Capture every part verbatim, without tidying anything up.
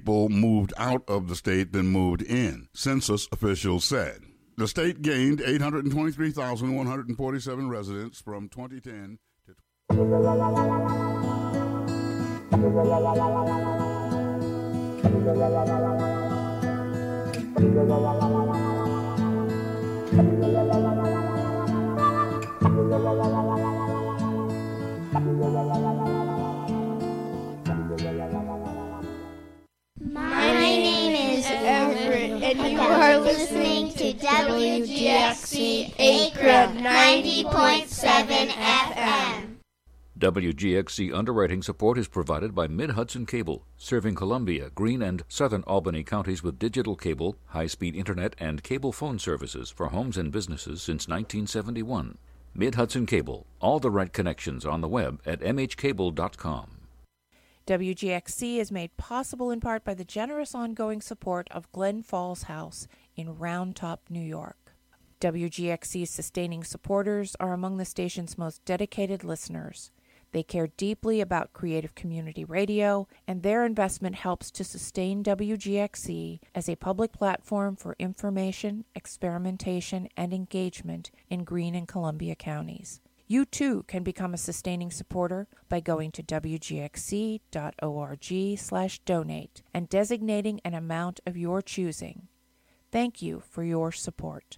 people moved out of the state than moved in, census officials said. The state gained eight hundred twenty-three thousand one hundred forty-seven residents from twenty ten to... My name is Everett, and you are listening to W G X C Akron ninety point seven F M. W G X C underwriting support is provided by Mid-Hudson Cable, serving Columbia, Greene, and southern Albany counties with digital cable, high-speed internet, and cable phone services for homes and businesses since nineteen seventy-one. Mid-Hudson Cable, all the right connections on the web at m h cable dot com. W G X C is made possible in part by the generous ongoing support of Glen Falls House in Round Top, New York. W G X C's sustaining supporters are among the station's most dedicated listeners. They care deeply about creative community radio, and their investment helps to sustain W G X C as a public platform for information, experimentation, and engagement in Greene and Columbia counties. You, too, can become a sustaining supporter by going to w g x c dot org slash donate and designating an amount of your choosing. Thank you for your support.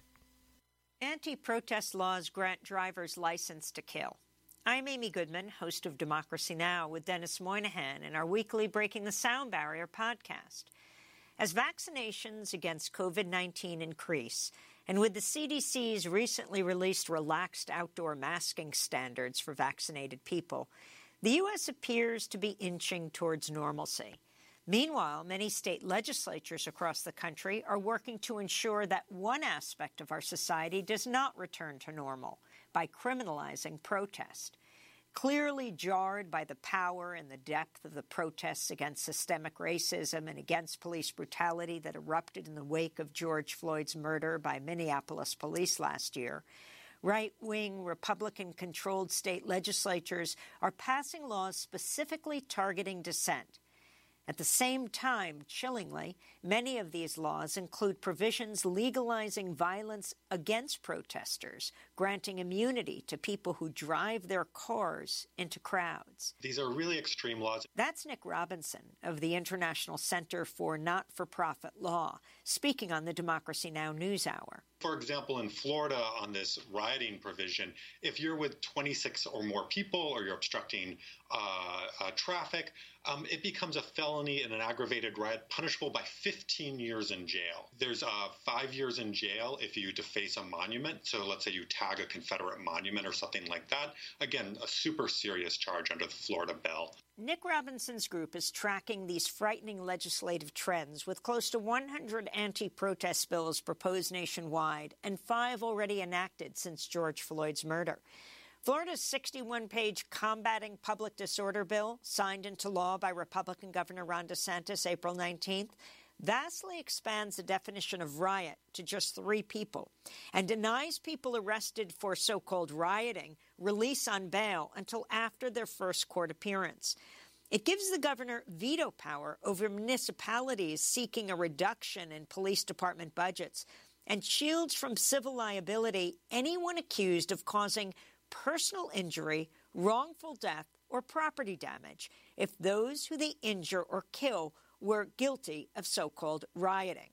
Anti-protest laws grant drivers license to kill. I'm Amy Goodman, host of Democracy Now! With Dennis Moynihan in our weekly Breaking the Sound Barrier podcast. As vaccinations against covid nineteen increase, and with the C D C's recently released relaxed outdoor masking standards for vaccinated people, the U S appears to be inching towards normalcy. Meanwhile, many state legislatures across the country are working to ensure that one aspect of our society does not return to normal by criminalizing protest. Clearly jarred by the power and the depth of the protests against systemic racism and against police brutality that erupted in the wake of George Floyd's murder by Minneapolis police last year, right-wing Republican-controlled state legislatures are passing laws specifically targeting dissent. At the same time, chillingly, many of these laws include provisions legalizing violence against protesters, granting immunity to people who drive their cars into crowds. These are really extreme laws. That's Nick Robinson of the International Center for Not-for-Profit Law, speaking on the Democracy Now! NewsHour. For example, in Florida, on this rioting provision, if you're with twenty-six or more people or you're obstructing uh, uh, traffic, um, it becomes a felony and an aggravated riot punishable by fifteen years in jail. There's uh, five years in jail if you deface a monument. So let's say you tag a Confederate monument or something like that. Again, a super serious charge under the Florida bill. Nick Robinson's group is tracking these frightening legislative trends with close to one hundred anti-protest bills proposed nationwide and five already enacted since George Floyd's murder. Florida's sixty-one page Combating Public Disorder bill, signed into law by Republican Governor Ron DeSantis April nineteenth, vastly expands the definition of riot to just three people and denies people arrested for so-called rioting release on bail until after their first court appearance. It gives the governor veto power over municipalities seeking a reduction in police department budgets and shields from civil liability anyone accused of causing personal injury, wrongful death, or property damage if those who they injure or kill were guilty of so-called rioting.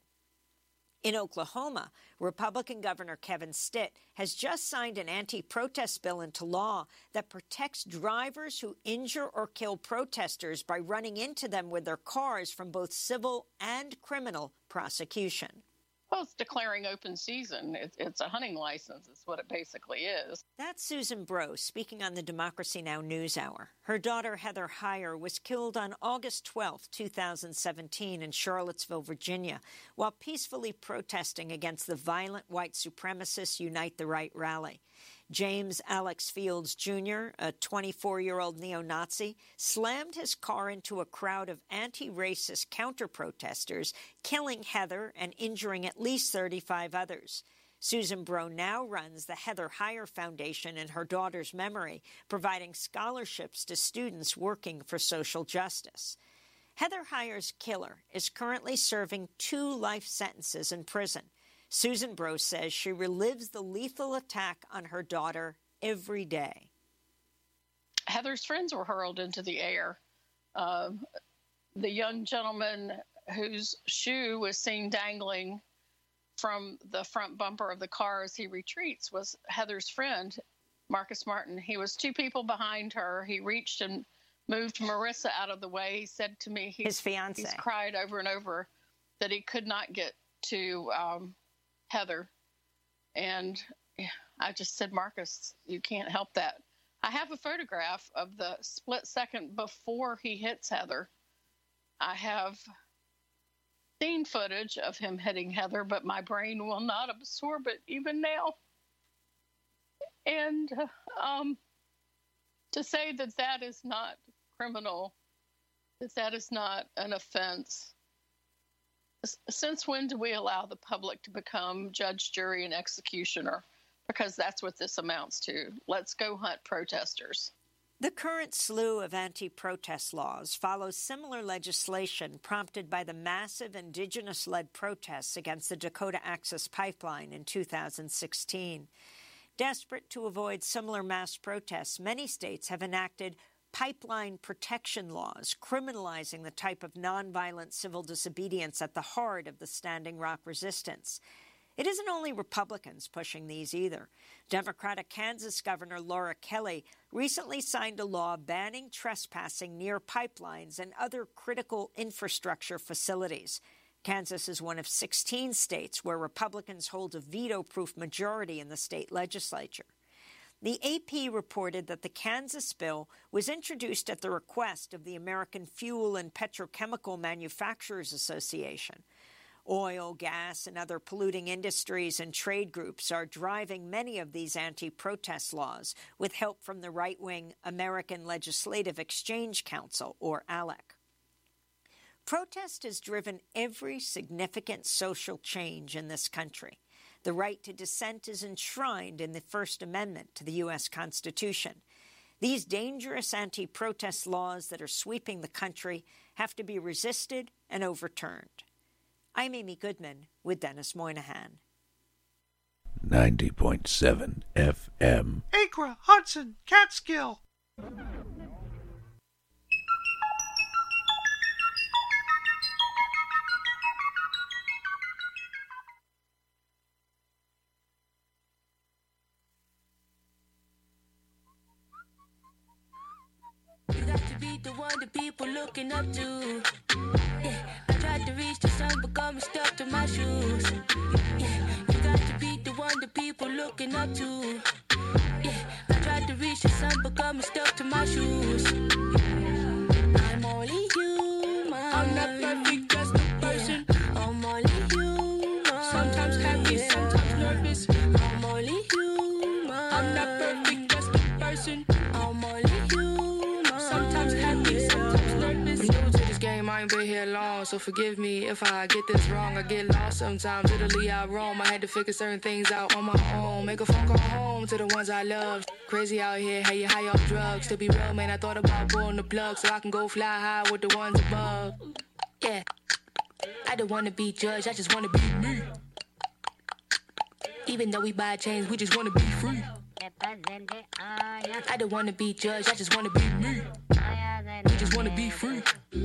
In Oklahoma, Republican Governor Kevin Stitt has just signed an anti-protest bill into law that protects drivers who injure or kill protesters by running into them with their cars from both civil and criminal prosecution. Well, it's declaring open season. It's, it's a hunting license. It's what it basically is. That's Susan Bro speaking on the Democracy Now! NewsHour. Her daughter, Heather Heyer, was killed on August twelfth, two thousand seventeen in Charlottesville, Virginia, while peacefully protesting against the violent white supremacist Unite the Right rally. James Alex Fields Junior, a twenty-four-year-old neo-Nazi, slammed his car into a crowd of anti-racist counter-protesters, killing Heather and injuring at least thirty-five others. Susan Bro now runs the Heather Heyer Foundation in her daughter's memory, providing scholarships to students working for social justice. Heather Heyer's killer is currently serving two life sentences in prison. Susan Brose says she relives the lethal attack on her daughter every day. Heather's friends were hurled into the air. Uh, the young gentleman whose shoe was seen dangling from the front bumper of the car as he retreats was Heather's friend, Marcus Martin. He was two people behind her. He reached and moved Marissa out of the way. He said to me, he's, his fiance, he's cried over and over that he could not get to um, Heather. And I just said, Marcus, you can't help that. I have a photograph of the split second before he hits Heather. I have seen footage of him hitting Heather, but my brain will not absorb it even now. And um, to say that that is not criminal, that that is not an offense. Since when do we allow the public to become judge, jury, and executioner? Because that's what this amounts to. Let's go hunt protesters. The current slew of anti-protest laws follows similar legislation prompted by the massive indigenous-led protests against the Dakota Access Pipeline in two thousand sixteen. Desperate to avoid similar mass protests, many states have enacted pipeline protection laws, criminalizing the type of nonviolent civil disobedience at the heart of the Standing Rock resistance. It isn't only Republicans pushing these either. Democratic Kansas Governor Laura Kelly recently signed a law banning trespassing near pipelines and other critical infrastructure facilities. Kansas is one of sixteen states where Republicans hold a veto-proof majority in the state legislature. The A P reported that the Kansas bill was introduced at the request of the American Fuel and Petrochemical Manufacturers Association. Oil, gas, and other polluting industries and trade groups are driving many of these anti-protest laws with help from the right-wing American Legislative Exchange Council, or ALEC. Protest has driven every significant social change in this country. The right to dissent is enshrined in the First Amendment to the U S Constitution. These dangerous anti-protest laws that are sweeping the country have to be resisted and overturned. I'm Amy Goodman with Dennis Moynihan. ninety point seven F M. Acra, Hudson, Catskill. You got to be the one the people looking up to. Yeah, I tried to reach the sun, but got me stuck to my shoes. Yeah, you got to be the one the people looking up to. Yeah, I tried to reach the sun, but got me stuck to my shoes. I'm only human. I'm not perfect, just a person. Yeah, I'm only human. Sometimes happy, sometimes nervous. I'm only human. I'm not perfect, just a person. I'm only human. Sometimes happy, sometimes nervous. I'm new to this game, I ain't been here long, so forgive me if I get this wrong. I get lost sometimes, Italy I roam. I had to figure certain things out on my own. Make a phone call home to the ones I love. Crazy out here, hey, you high off drugs. To be real, man, I thought about pulling the plug so I can go fly high with the ones above. Yeah, I don't wanna be judged, I just wanna be me. Even though we buy chains, we just wanna be free. I don't wanna be judged, I just wanna be me. We just wanna be free.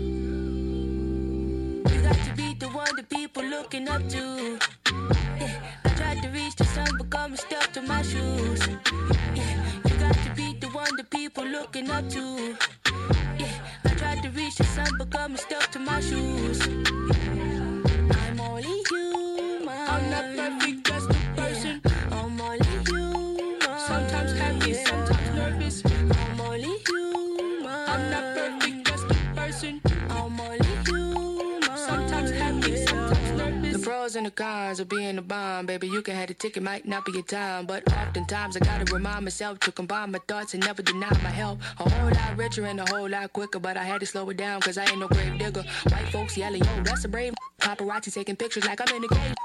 You got to be the one the people looking up to. Yeah, I tried to reach the sun, but got me stuck to my shoes. Yeah, you got to be the one the people looking up to. Yeah, I tried to reach the sun, but got me stuck to my shoes. I'm only human. I'm not perfect, just a person. I'm only human. Sometimes happy, sometimes nervous. I'm only human. I'm not perfect, just a person. I'm only human. Sometimes happy, sometimes nervous. The pros and the cons of being a bomb, baby. You can have the ticket, might not be your time, but oftentimes I gotta remind myself to combine my thoughts and never deny my help. A whole lot richer and a whole lot quicker, but I had to slow it down cause I ain't no grave digger. White folks yelling, yo, that's a brave. Paparazzi taking pictures like I'm in the game.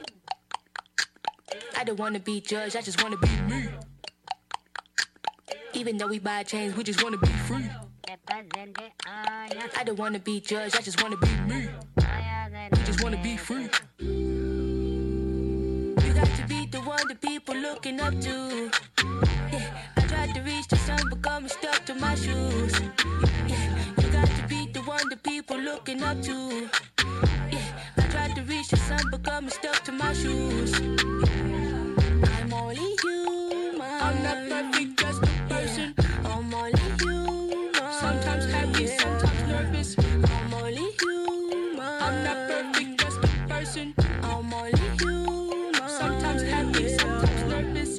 I don't wanna be judged, I just wanna be me. Even though we buy chains, we just wanna be free. I don't wanna be judged, I just wanna be me. We just wanna be free. You got to be the one the people looking up to. Yeah, I tried to reach the sun, but got me stuck to my shoes. Yeah, you got to be the one the people looking up to. Yeah, I tried to reach the sun, but got me stuck to my shoes. I'm only human. I'm not perfect, just a person. I'm only human. Sometimes happy, sometimes nervous. I'm only human. I'm not perfect, just a person. I'm only human. Sometimes happy, sometimes nervous.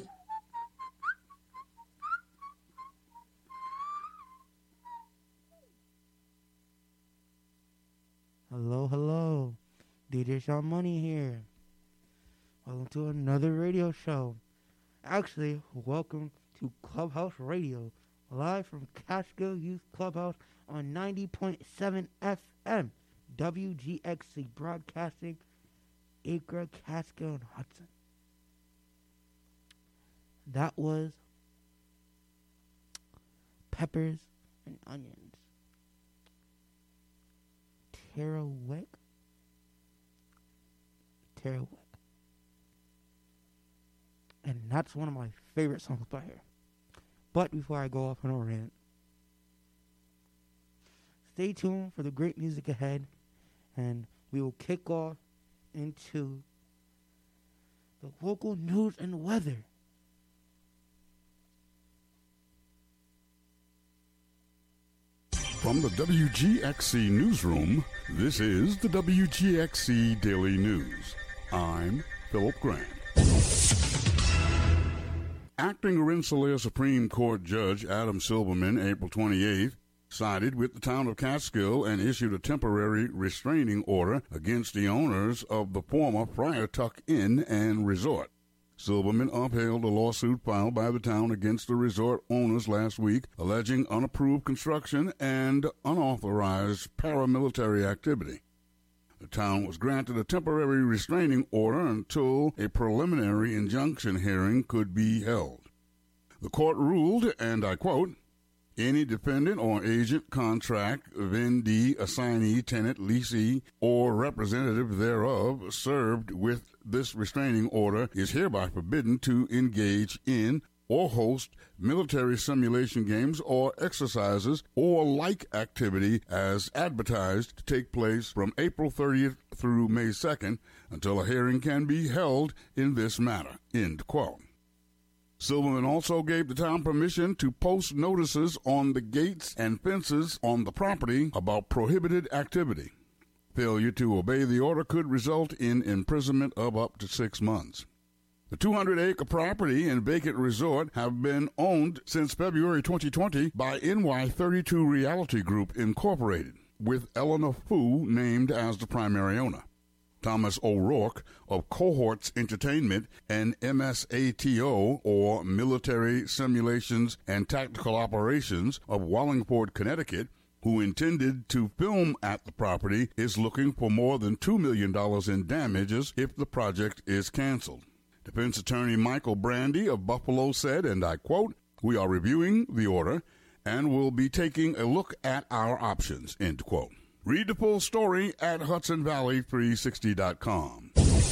Hello, hello. D J Sean Money here. Welcome to another radio show. Actually, welcome to Clubhouse Radio, live from Catskill Youth Clubhouse on ninety point seven F M, W G X C Broadcasting, Acre, Catskill, and Hudson. That was Peppers and Onions. Tarawek. Tarawek. And that's one of my favorite songs by her. But before I go off on a rant, stay tuned for the great music ahead, and we will kick off into the local news and weather. From the W G X C Newsroom, this is the W G X C Daily News. I'm Philip Grant. Acting Rensselaer Supreme Court Judge Adam Silverman, April twenty-eighth, sided with the town of Catskill and issued a temporary restraining order against the owners of the former Friar Tuck Inn and Resort. Silverman upheld a lawsuit filed by the town against the resort owners last week, alleging unapproved construction and unauthorized paramilitary activity. The town was granted a temporary restraining order until a preliminary injunction hearing could be held. The court ruled, and I quote, "Any defendant or agent, contract, vendee, assignee, tenant, leasee, or representative thereof served with this restraining order is hereby forbidden to engage in or host military simulation games or exercises or like activity as advertised to take place from April thirtieth through May second until a hearing can be held in this matter." End quote. Silverman also gave the town permission to post notices on the gates and fences on the property about prohibited activity. Failure to obey the order could result in imprisonment of up to six months. The two hundred acre property and vacant resort have been owned since February twenty twenty by N Y thirty-two Realty Group Incorporated, with Eleanor Fu named as the primary owner. Thomas O'Rourke of Cohorts Entertainment and M S A T O, or Military Simulations and Tactical Operations of Wallingford, Connecticut, who intended to film at the property, is looking for more than two million dollars in damages if the project is canceled. Defense attorney Michael Brandy of Buffalo said, and I quote, "We are reviewing the order and will be taking a look at our options," end quote. Read the full story at Hudson Valley three sixty dot com.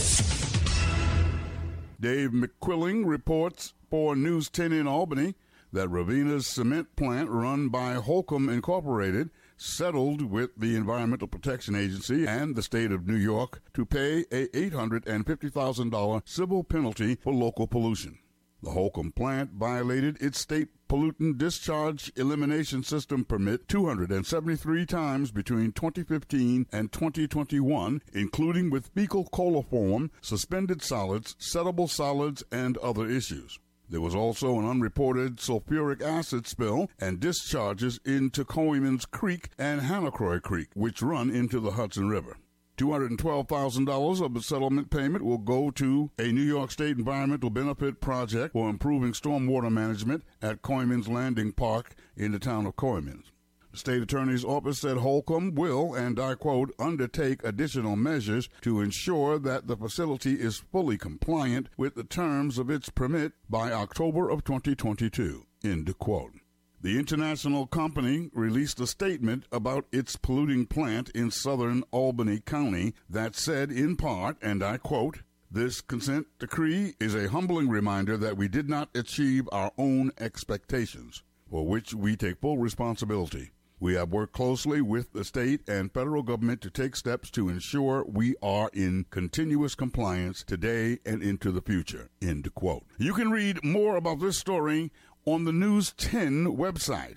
Dave McQuilling reports for News ten in Albany that Ravina's cement plant run by Holcomb Incorporated settled with the Environmental Protection Agency and the state of New York to pay a eight hundred fifty thousand dollars civil penalty for local pollution. The Holcomb plant violated its state pollutant discharge elimination system permit two hundred seventy-three times between twenty fifteen and twenty twenty-one, including with fecal coliform, suspended solids, settable solids, and other issues. There was also an unreported sulfuric acid spill and discharges into Coeymans Creek and Hannacroy Creek, which run into the Hudson River. two hundred twelve thousand dollars of the settlement payment will go to a New York State environmental benefit project for improving stormwater management at Coeymans Landing Park in the town of Coeymans. The state attorney's office said Holcomb will, and I quote, "undertake additional measures to ensure that the facility is fully compliant with the terms of its permit by October of twenty twenty-two," end quote. The international company released a statement about its polluting plant in southern Albany County that said in part, and I quote, "This consent decree is a humbling reminder that we did not achieve our own expectations, for which we take full responsibility. We have worked closely with the state and federal government to take steps to ensure we are in continuous compliance today and into the future." End quote. You can read more about this story on the News ten website.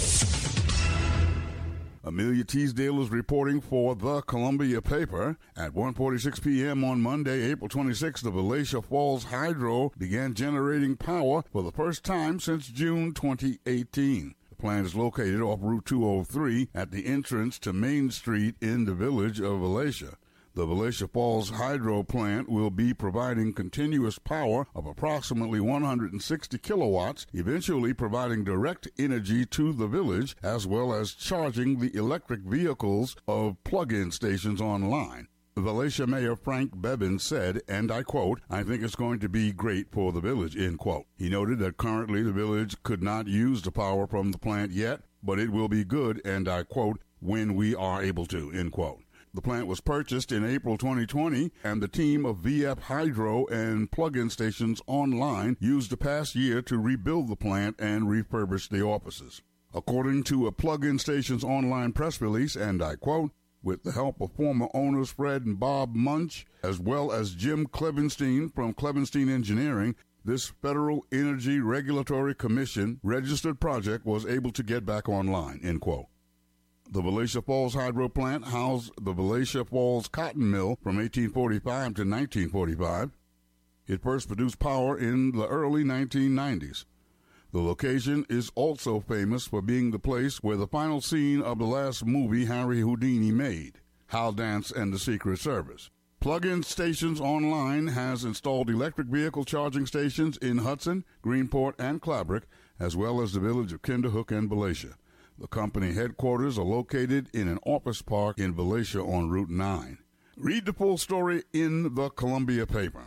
Amelia Teasdale is reporting for the Columbia paper. At one forty-six p.m. on Monday, April twenty-sixth, the Valatia Falls Hydro began generating power for the first time since June twenty eighteen. The plant is located off Route two oh three at the entrance to Main Street in the village of Valatia. The Valatia Falls Hydro Plant will be providing continuous power of approximately one hundred sixty kilowatts, eventually providing direct energy to the village, as well as charging the electric vehicles of plug-in stations online. Valatia Mayor Frank Bevin said, and I quote, "I think it's going to be great for the village," end quote. He noted that currently the village could not use the power from the plant yet, but it will be good, and I quote, "when we are able to," end quote. The plant was purchased in April twenty twenty, and the team of V F Hydro and plug-in stations online used the past year to rebuild the plant and refurbish the offices. According to a plug-in stations online press release, and I quote, "With the help of former owners Fred and Bob Munch, as well as Jim Klevenstein from Klevenstein Engineering, this Federal Energy Regulatory Commission registered project was able to get back online," end quote. The Valatia Falls Hydro Plant housed the Valatia Falls Cotton Mill from eighteen forty-five to nineteen forty-five. It first produced power in the early nineteen nineties. The location is also famous for being the place where the final scene of the last movie Harry Houdini made, Hal Dance and the Secret Service. Plug-in Stations Online has installed electric vehicle charging stations in Hudson, Greenport, and Clabrook, as well as the village of Kinderhook and Valatia. The company headquarters are located in an office park in Valatia on Route nine. Read the full story in the Columbia paper.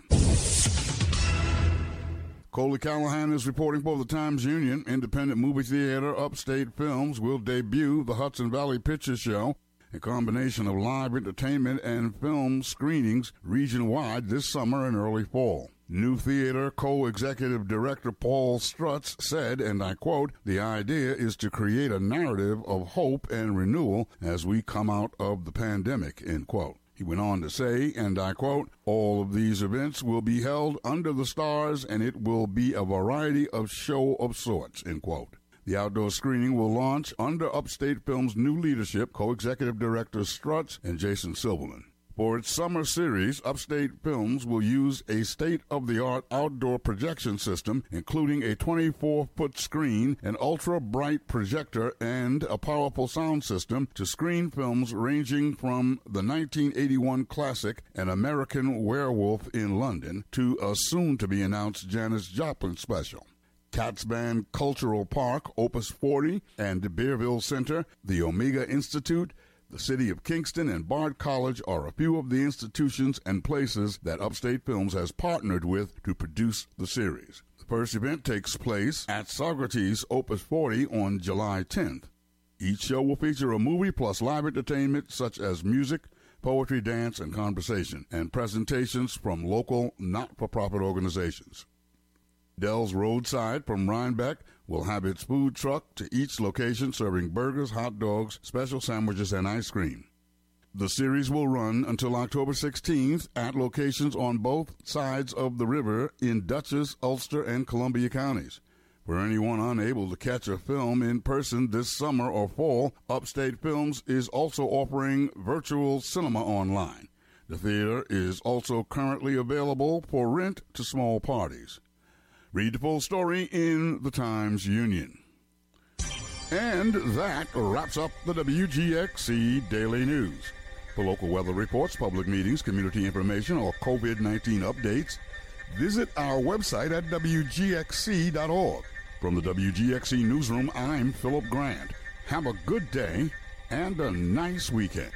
Coley Callahan is reporting for the Times-Union. Independent movie theater Upstate Films will debut the Hudson Valley Picture Show, a combination of live entertainment and film screenings region-wide this summer and early fall. New Theater co-executive director Paul Strutz said, and I quote, "The idea is to create a narrative of hope and renewal as we come out of the pandemic," end quote. He went on to say, and I quote, "All of these events will be held under the stars and it will be a variety of show of sorts," end quote. The outdoor screening will launch under Upstate Films' new leadership, co-executive directors Strutz and Jason Silverman. For its summer series, Upstate Films will use a state-of-the-art outdoor projection system, including a twenty-four foot screen, an ultra-bright projector, and a powerful sound system to screen films ranging from the nineteen eighty-one classic An American Werewolf in London to a soon-to-be-announced Janis Joplin special. Catsban Cultural Park, Opus forty, and the Bearville Center, the Omega Institute, the City of Kingston, and Bard College are a few of the institutions and places that Upstate Films has partnered with to produce the series. The first event takes place at Socrates Opus forty on July tenth. Each show will feature a movie plus live entertainment such as music, poetry, dance, and conversation, and presentations from local not-for-profit organizations. Dell's Roadside from Rhinebeck will have its food truck to each location serving burgers, hot dogs, special sandwiches, and ice cream. The series will run until October sixteenth at locations on both sides of the river in Dutchess, Ulster, and Columbia counties. For anyone unable to catch a film in person this summer or fall, Upstate Films is also offering virtual cinema online. The theater is also currently available for rent to small parties. Read the full story in the Times-Union. And that wraps up the W G X C Daily News. For local weather reports, public meetings, community information, or COVID nineteen updates, visit our website at W G X C dot org. From the W G X C Newsroom, I'm Philip Grant. Have a good day and a nice weekend.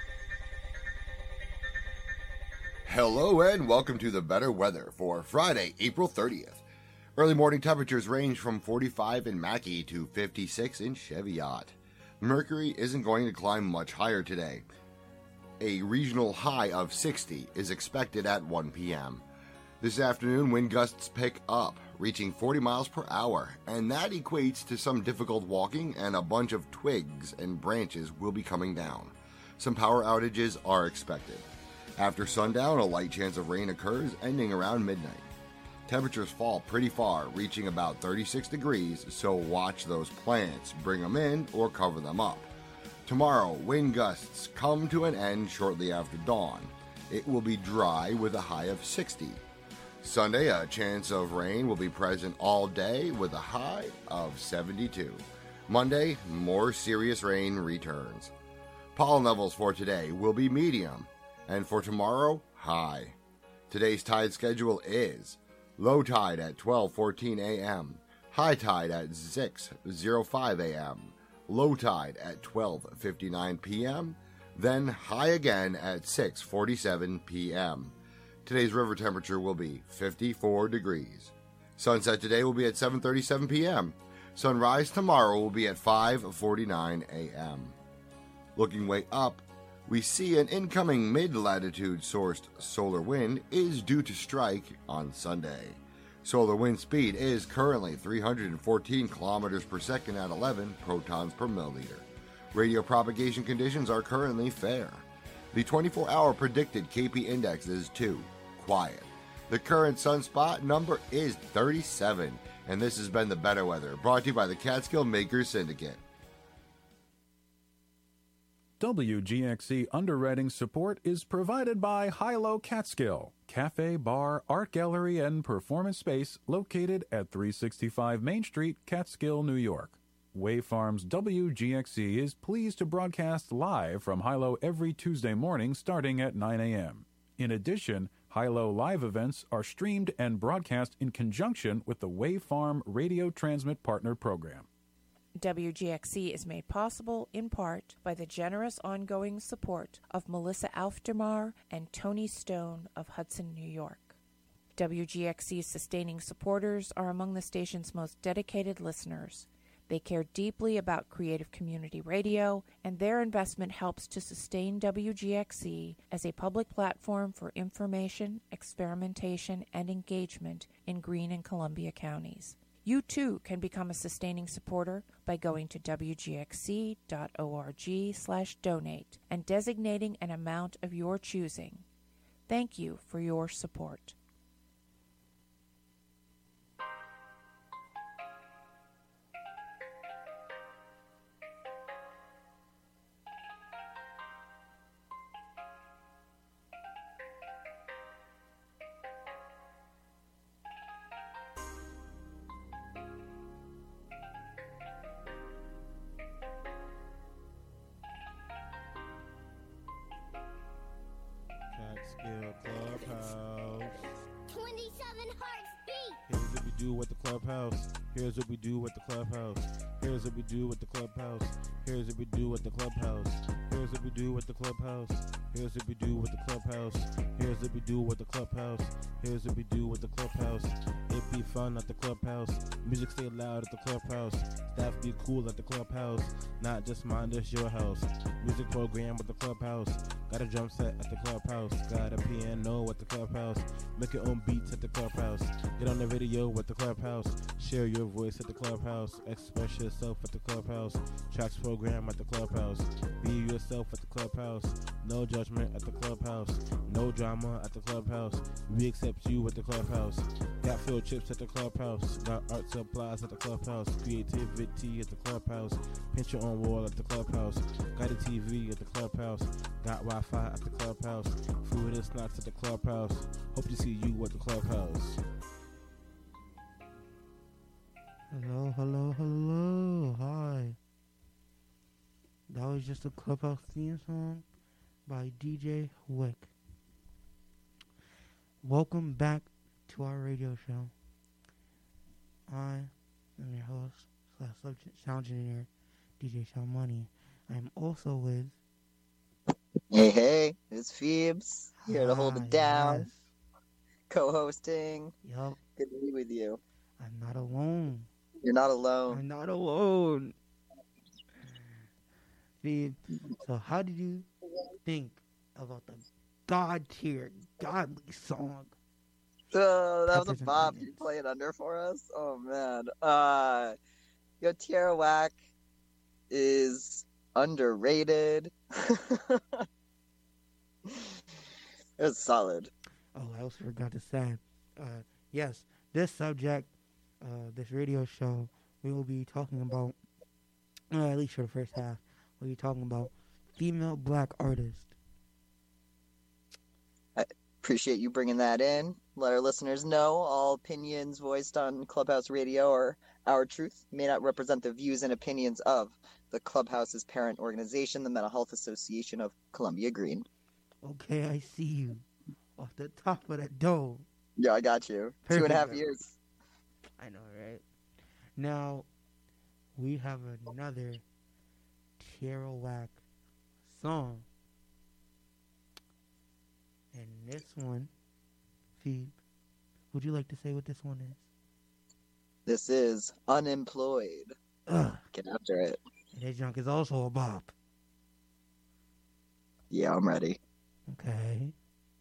Hello and welcome to the better weather for Friday, April thirtieth. Early morning temperatures range from forty-five in Mackay to fifty-six in Cheviot. Mercury isn't going to climb much higher today. A regional high of sixty is expected at one p.m. This afternoon, wind gusts pick up, reaching forty miles per hour, and that equates to some difficult walking, and a bunch of twigs and branches will be coming down. Some power outages are expected. After sundown, a light chance of rain occurs, ending around midnight. Temperatures fall pretty far, reaching about thirty-six degrees, so watch those plants, bring them in, or cover them up. Tomorrow, wind gusts come to an end shortly after dawn. It will be dry with a high of sixty. Sunday, a chance of rain will be present all day with a high of seventy-two. Monday, more serious rain returns. Pollen levels for today will be medium, and for tomorrow, high. Today's tide schedule is low tide at twelve fourteen a.m., high tide at six oh five a.m., low tide at twelve fifty-nine p.m., then high again at six forty-seven p.m. Today's river temperature will be fifty-four degrees. Sunset today will be at seven thirty-seven p.m. Sunrise tomorrow will be at five forty-nine a.m. Looking way up, we see an incoming mid-latitude sourced solar wind is due to strike on Sunday. Solar wind speed is currently three hundred fourteen kilometers per second at eleven protons per milliliter. Radio propagation conditions are currently fair. The twenty-four hour predicted K P index is two, quiet. The current sunspot number is thirty-seven, and this has been the Better Weather, brought to you by the Catskill Makers Syndicate. W G X C underwriting support is provided by Hilo Catskill, cafe, bar, art gallery, and performance space located at three sixty-five Main Street, Catskill, New York. Way Farms W G X C is pleased to broadcast live from Hilo every Tuesday morning starting at nine a.m. In addition, Hilo live events are streamed and broadcast in conjunction with the Way Farm Radio Transmit Partner Program. W G X C is made possible in part by the generous ongoing support of Melissa Aufdermar and Tony Stone of Hudson, New York. W G X C's sustaining supporters are among the station's most dedicated listeners. They care deeply about creative community radio, and their investment helps to sustain W G X C as a public platform for information, experimentation, and engagement in Greene and Columbia counties. You too can become a sustaining supporter by going to w g x c dot org slash donate and designating an amount of your choosing. Thank you for your support. Catskill Clubhouse. twenty-seven hearts beat. Here's what we do with the clubhouse. Here's what we do with the clubhouse. Here's what we do with the clubhouse. Here's what we do with the clubhouse. Here's what we do with the clubhouse. Here's what we do with the clubhouse. Here's what we do with the clubhouse. Here's what we do with the clubhouse. It be fun at the clubhouse. Music stay loud at the clubhouse. Staff be cool at the clubhouse. Not just mine, this your house. Music program with the clubhouse. Got a drum set at the clubhouse. Got a piano at the clubhouse. Make your own beats at the clubhouse. Get on the radio with the clubhouse. Share your voice at the clubhouse. Express yourself at the clubhouse. Tracks program at the clubhouse. Be yourself at the clubhouse. No judgment at the clubhouse. No drama at the clubhouse. We accept you at the clubhouse. Got field trips at the clubhouse. Got art supplies at the clubhouse. Creativity at the clubhouse. Paint your own wall at the clubhouse. Got a T V at the clubhouse. Got Wi-Fi at the clubhouse. Food and snacks at the clubhouse. Hope to see you at the clubhouse. Hello, hello, hello, hi. That was just a clubhouse theme song by D J Wick. Welcome back to our radio show. I am your host slash subject sound engineer, D J Sean Money. I am also with. Hey, hey, it's Phoebes here to hold Ah, it down. yes. Co-hosting. Yup. Good to be with you. I'm not alone. You're not alone. I'm not alone. See, so how did you think about the God tier, godly song? Uh, that was Peppers a and bop. Onions. You play it under for us? Oh, man. Uh, yo, Tierra Whack is underrated. It's solid. Oh, I also forgot to say, uh, yes, this subject, uh, this radio show, we will be talking about, uh, at least for the first half, we'll be talking about female black artists. I appreciate you bringing that in. Let our listeners know all opinions voiced on Clubhouse Radio or Our Truth may not represent the views and opinions of the Clubhouse's parent organization, the Mental Health Association of Columbia Green. Okay, I see you. Off the top of that dome. Yeah, I got you. Perfect. Two and a half years. I know, right? Now, we have another Tierra Whack song. And this one, Phoebe, would you like to say what this one is? This is Unemployed. Ugh. Get after it. And that junk is also a bop. Yeah, I'm ready. Okay.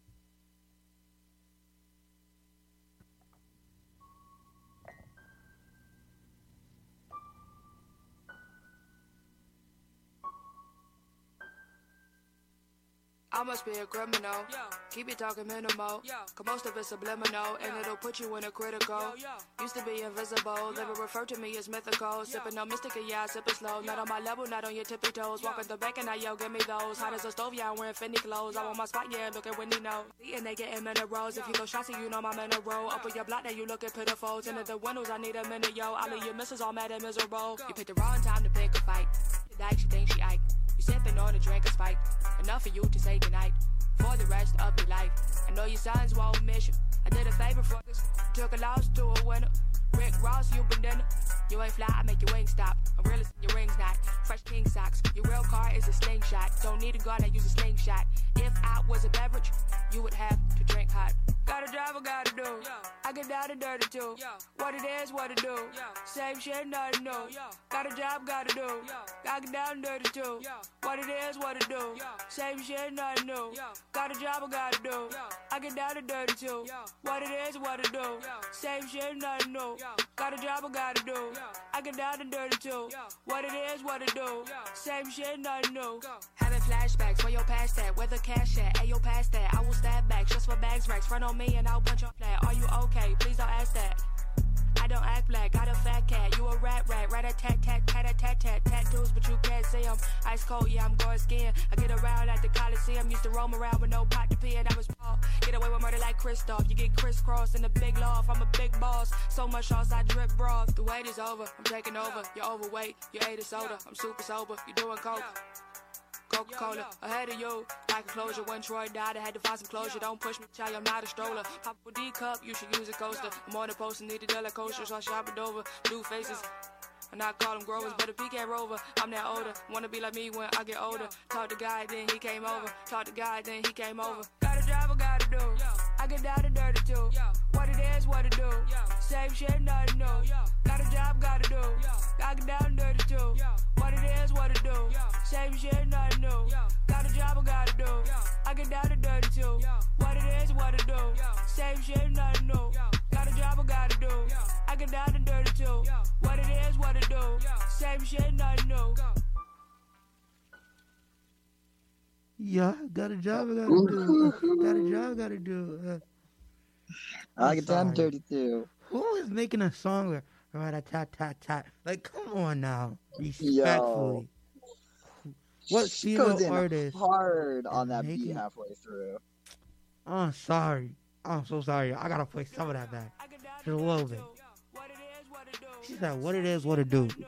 I must be a criminal. Yo. Keep it talking minimal. Yo. Cause most of it's subliminal. And it'll put you in a critical. Yo, yo. Used to be invisible. Yo. They would refer to me as mythical. Yo. Sipping on mystica, yeah, I sip it slow. Yo. Not on my level, not on your tippy toes. Yo. Walking the back and now, yo, give me those. Hot as a stove, yeah, I'm wearing Fendi clothes. Yo. I want my spot, yeah, look at Wendy know. And they getting minerals. Yo. If you go shots, you know my mineral. Up on your block, now you looking pitiful. Tinted the windows, I need a minute, yo. All of your misses all mad and miserable. Go. You picked the wrong time to pick a fight. Like she thinks she Ike. You sipping on a drink of spike. Enough for you to say goodnight. For the rest of your life, I know your sons won't miss you. I did a favor for this, took a loss to a winner. Rick Ross, you banana. You ain't fly, I make your wings stop. I'm realist, your ring's not. Fresh king socks, your real car is a slingshot. Don't need a gun, I use a slingshot. If I was a beverage, you would have to drink hot. Got a job, I gotta do. Yo. I get down and dirty too. Yo. What it is, what it do. Yo. Same shit, nothing new. Yo. Got a job, gotta do. Yo. I get down and dirty too. Yo. What it is, what it do. Yo. Same shit, nothing new. Yo. Got a job, I gotta do. Yo. I get down and dirty too. Yo. What it is, what it do. Yo. Same shit, nothing new. Yo. Got a job, I gotta do. Yo. I get down and dirty too. Yo. What it is, what it do. Yo. Same shit, nothing new. Go. Having flashbacks, where your past that, where the cash at, ayo past that. I will stab back, just for bags racks, front on me and I'll punch your flat. Are you okay? Please don't ask that. I don't act black, got a fat cat. You a rat rat, rat a tat tat, tat a tat tat, tattoos, but you can't see them. Ice cold, yeah, I'm going skiing. I get around at the Coliseum, used to roam around with no pot to pee, and I was Paul. Get away with murder like Christoph. You get crisscrossed in the big loft. I'm a big boss, so much sauce I drip broth. The wait is over, I'm taking over. You're overweight, you ate a soda. I'm super sober, you doing coke. Coca-Cola, ahead of you, like a closure. When Troy died, I had to find some closure. Don't push me, child, I'm not a stroller. Pop a D cup, you should use a coaster. I'm on the post and need a dollar coaster, so I shop it over. Blue faces, and I call them growers, but if he can't rover, I'm that older. Wanna be like me when I get older. Talk to God, then he came over. Talk to God, then he came over. Got a job, I gotta do. I get down and dirty too. What it is, what it do. Same shit, nothing new. Got a job, gotta do. I get down and dirty too. What it is, what it do. Same shit, nothing new. Got a job, I gotta do. I get down and dirty too. What it is, what it do. Same shit, nothing new. Got a job, I gotta do. I get down and dirty too. What it is, what it do. Same shit, nothing new. Yeah, got a job, I gotta do. Got a job, I gotta do. Uh, I get down and dirty too. Who is making a song where right a tat tat tat? Like, come on now, respectfully. Yo. What she female goes in artist hard on that making... beat halfway through? I'm sorry. I'm so sorry. I gotta play some of that back. Just a little bit. She said, "What it is, what it do."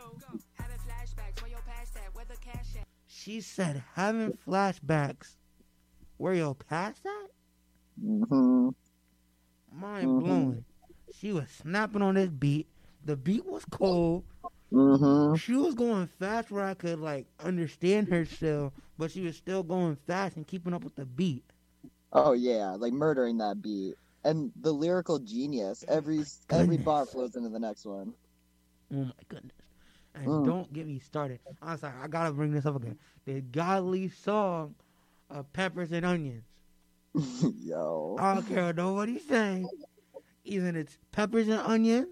She said, "Having flashbacks." Where your past at? Mm-hmm. Mind mm-hmm. blowing. She was snapping on this beat. The beat was cold. Mm-hmm. She was going fast where I could like understand her still, but she was still going fast and keeping up with the beat. Oh yeah, like murdering that beat. And the lyrical genius. Every every bar flows into the next one. Oh my goodness. And Mm. don't get me started. I'm sorry, I gotta bring this up again. The godly song of Peppers and Onions. Yo. I don't care what nobody say. Either it's Peppers and Onions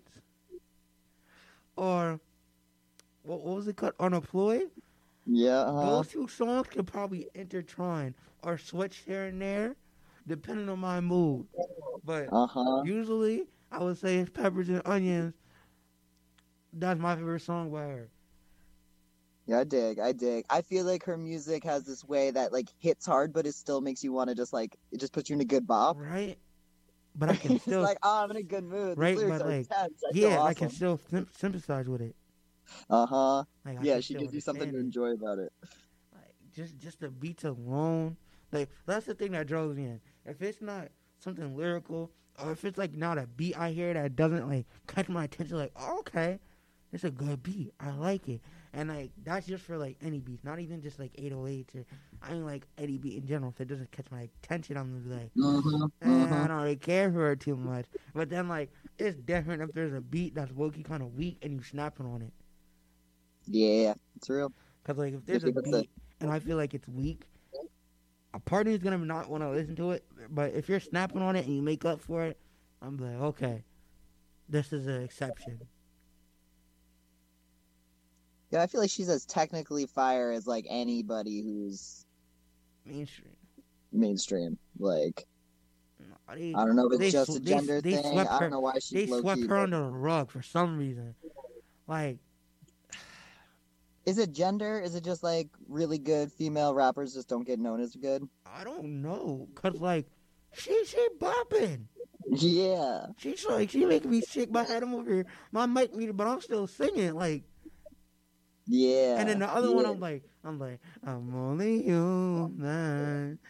or what, what was it called? Unemployed? Yeah. Uh-huh. Those two songs could probably intertwine or switch here and there depending on my mood. But Uh-huh. usually I would say it's Peppers and Onions. That's my favorite song by her. Yeah, I dig. I dig. I feel like her music has this way that like hits hard, but it still makes you want to just like it just puts you in a good bop. Right. But I can It's still like, oh, I'm in a good mood. The right, lyrics but are like intense. I feel yeah, I can awesome. still sim- sympathize with it. Uh huh. Like, I Yeah, can she still gives you something to understand enjoy about it. Just just the beats alone, like that's the thing that draws me in. If it's not something lyrical, or if it's like not a beat I hear that doesn't like catch my attention, like oh, okay, it's a good beat, I like it, and like that's just for like any beats, not even just like eight oh eights or I mean like any beat in general. If it doesn't catch my attention, I'm gonna be like, Mhm, eh, mhm. I don't really care for it too much. But then like it's different if there's a beat that's low-key kind of weak and you snapping on it. Yeah, it's real. Cause like if there's a Especially with beat and I feel like it's weak, a part of me is gonna not want to listen to it. But if you're snapping on it and you make up for it, I'm like, okay, this is an exception. Yeah, I feel like she's as technically fire as like anybody who's mainstream. Mainstream, like They- I don't know if it's they just sw- a they- gender they thing. swept I don't her- know why she's They low swept key. her under the rug for some reason. Like, Is it gender? Is it just like really good female rappers just don't get known as good? I don't know, cause like she she bopping. Yeah. She's like she making me shake my head. I'm over here, my mic muted, but I'm still singing. Like, Yeah. and then the other one, yeah. I'm like, I'm like, I'm only human.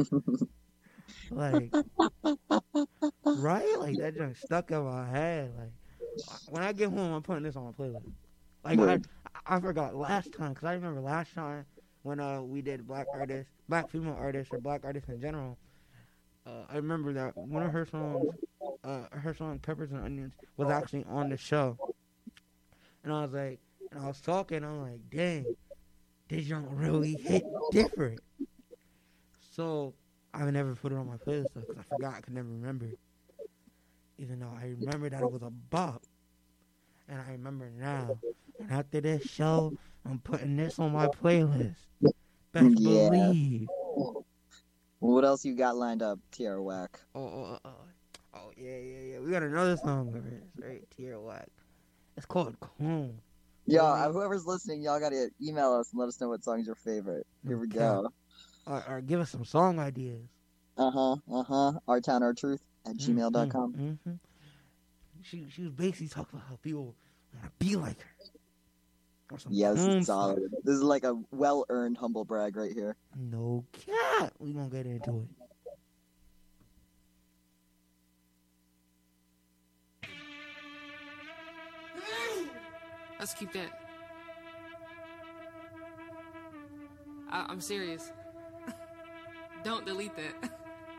Like, right? Like that junk stuck in my head. Like, when I get home, I'm putting this on my playlist. Like, I, Word. I forgot last time because I remember last time when uh we did black artists, black female artists, or black artists in general. Uh, I remember that one of her songs, uh, her song "Peppers and Onions" was actually on the show, and I was like, and I was talking, I'm like, dang, this junk really hit different. So I would never put it on my playlist because I forgot, I could never remember. Even though I remember that it was a bop. And I remember now. And after this show, I'm putting this on my playlist. Best Yeah. believe. What else you got lined up, Tierra Whack? Oh, oh, oh, oh, yeah, yeah, yeah. We got another song of it, right? Tierra Whack. It's called Clone. Yo, uh, whoever's listening, y'all gotta email us and let us know what song's your favorite. Here we go. Or, or give us some song ideas. Uh huh. Uh huh. Our town, our truth at gmail dot com. Mm-hmm, mm-hmm. She she was basically talking about how people want to be like her. Or some Yeah, this clone is solid. stuff. This is like a well earned humble brag right here. No cat. We gonna get into it. Let's keep that. I- I'm serious. Don't delete that.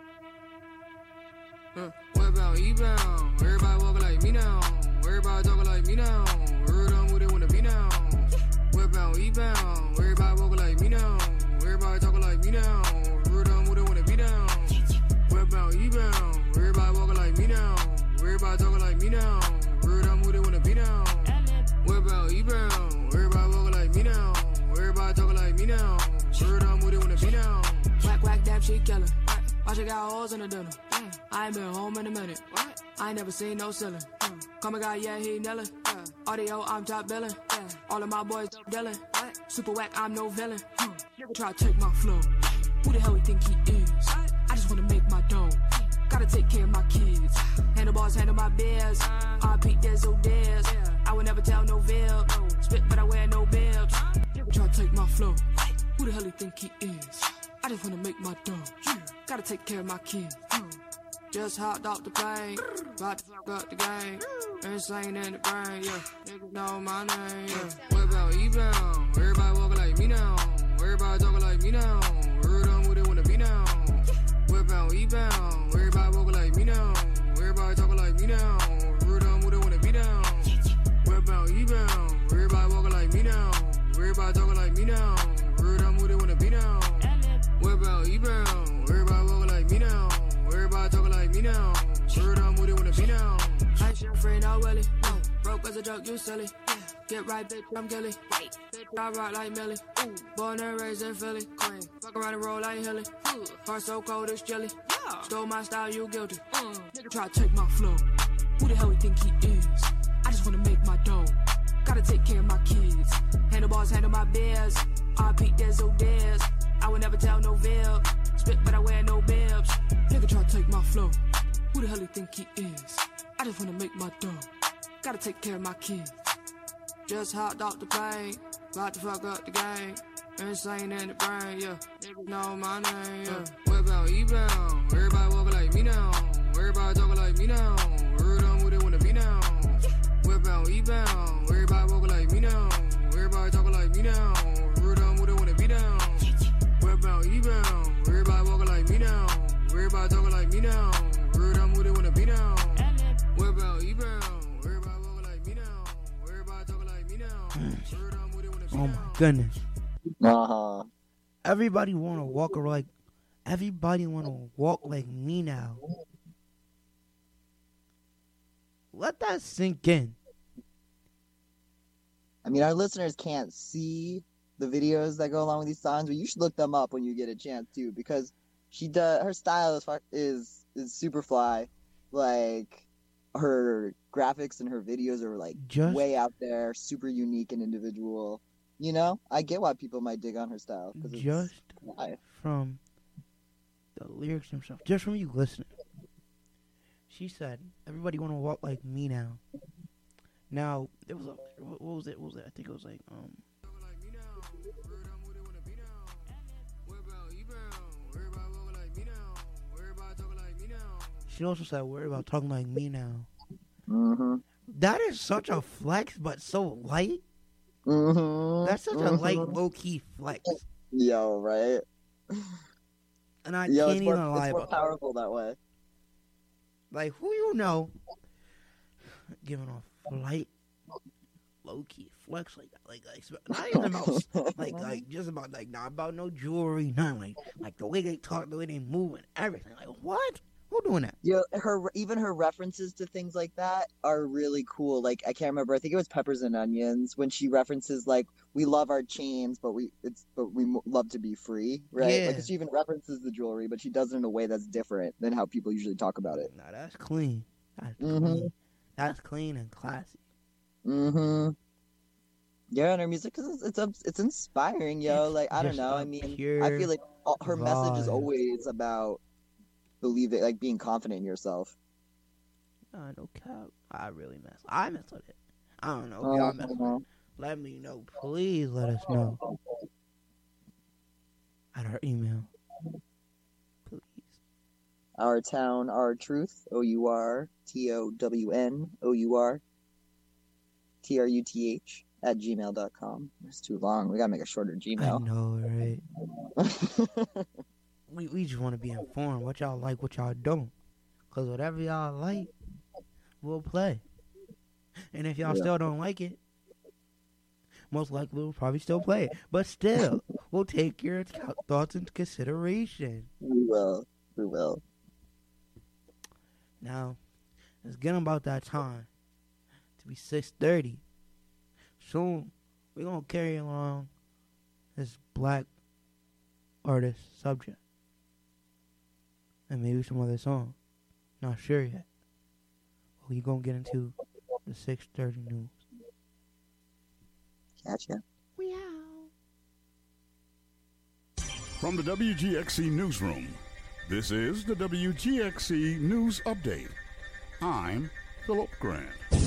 Uh, what about E-bound? Everybody walking like me now. Everybody talking like me now. Heard I'm with it when the be now. What about E-bound? Everybody walking like me now. Everybody talking like me now. Heard I'm with it when the be down. What about E-bound? Everybody walking like me now. Everybody talking like me now. Heard I'm with it when the be down. What about E-bound? Everybody walking like me now. Everybody talking like me now. Heard I'm with it when the be down. Whack whack dab shit killer. Watch it got holes in the dinner. I ain't been home in a minute. What? I ain't never seen no ceiling. Mm. Call me guy, yeah, he nailin'. Yeah. Audio, I'm top billin'. Yeah. All of my boys dealin'. What? Super whack, I'm no villain. Mm. Try to take my flow. Who the hell he think he is? What? I just wanna make my dough. Gotta take care of my kids. Handlebars, handle my beers. I beat there's no dares. I would never tell no veil. Spit, but I wear no bibs. Try to take my flow. Who the hell he think he is? I just wanna make my dough. Gotta take care of my kids. Just hopped off the plane, about to fuck up the game. Insane in the brain, yeah. Niggas know my name, yeah. What about E-bound? Everybody walking like me now. Everybody talking like me now. Heard I'm with it when the be now. What about E-bound? Everybody walking like me now. now. Everybody move, they wanna be now. Westbound, eastbound, everybody walking like me now. Everybody talking like me now. Everybody move, they wanna be now. I ain't your friend, I Willie. No, broke as a joke, you silly. Get right, bitch, I'm Gilly. Bitch, I rock like Millie. Ooh, born and raised in Philly. Queen, fuck around and roll like Hilly. Heart so cold, it's jelly. Yeah. Stole my style, you guilty. Uh, nigga try to take my flow. Who the hell he think he is? I just wanna make my dough. Gotta take care of my kids. Handlebars, handle my beers. I peak there's no dares. I would never tell no veil. Spit, but I wear no bibs. Nigga try to take my flow. Who the hell he think he is? I just wanna make my dough. Gotta take care of my kids. Just hopped off the plane. About to fuck up the game. Insane in the brain, yeah. Niggas know my name, yeah. Westbound, eastbound. Everybody walking like me now. Everybody talking like me now. Everybody move, they wanna be now. Westbound, eastbound. Everybody walking like me now. Everybody talking like me now. Everybody move, they wanna be down. Westbound, eastbound. Everybody walking like me now. Everybody talking like me now. Everybody move, they wanna be down. Westbound, eastbound. Everybody walking like me now. Everybody talking like me now. Everybody move, they wanna be Oh down. my goodness. Uh-huh. Everybody wanna walk or like everybody wanna walk like me now. Let that sink in. I mean, our listeners can't see the videos that go along with these songs, but you should look them up when you get a chance too, because she does her style is fu- is is super fly. Like her graphics and her videos are like Just- way out there, super unique and individual. You know, I get why people might dig on her style. 'Cause it's Just fly. from the lyrics themselves, just from you listening. She said, "Everybody want to walk like me now." Now there was a what was it? What was it? I think it was like um. She also said, "Worry about talking like me now." Mm-hmm. That is such a flex, but so light. Mm-hmm. That's such a light, low key flex, Yo, right? and I Yo, can't it's more, even lie it's more about that. powerful that way. Like, who you know giving off light, low key flex like that, like like not even about like like just about like not about no jewelry, nothing like like the way they talk, the way they move, and everything. Like, what? Who doing that? Yeah, her even her references to things like that are really cool. Like I can't remember. I think it was Peppers and Onions when she references like we love our chains, but we it's but we mo- love to be free, right? Yeah. Like she even references the jewelry, but she does it in a way that's different than how people usually talk about it. Nah, that's clean. That's Mhm. clean. That's clean and classy. Mm-hmm. Yeah, and her music is it's it's, it's inspiring, yo. It's like I don't just know. a I mean, pure I feel like all, her message is vibe. always about believe it, like being confident in yourself. Nah, no cap. I really mess. I mess with it. I don't know if y'all mess with it. Let me know. Please let us know. At our email. Our town, our truth. O U R T O W N O U R T R U T H at gmail dot com. It's too long. We gotta make a shorter I Gmail. know, right? we we just want to be informed what y'all like, what y'all don't. Cause whatever y'all like, we'll play. And if y'all Yeah. still don't like it, most likely we'll probably still play it. But still, we'll take your th- thoughts into consideration. We will. We will. Now, it's getting about that time to be six thirty. Soon, we're going to carry along this black artist subject. And maybe some other song. Not sure yet. But we're going to get into the six thirty news. Gotcha. From the W G X C Newsroom, this is the W G X C News Update. I'm Philip Grant.